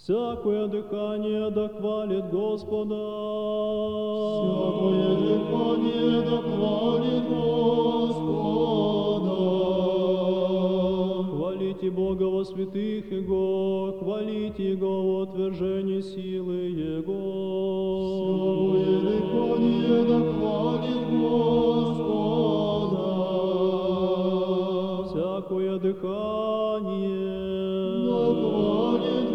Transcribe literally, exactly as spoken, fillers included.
Всякое дыхание да хвалит Господа. Всякое дыхание да хвалит Господа. Хвалите Бога во святых Его, хвалите Его во отвержении силы Его. Всякое дыхание да хвалит Господа. Всякое дыхание Да хвалит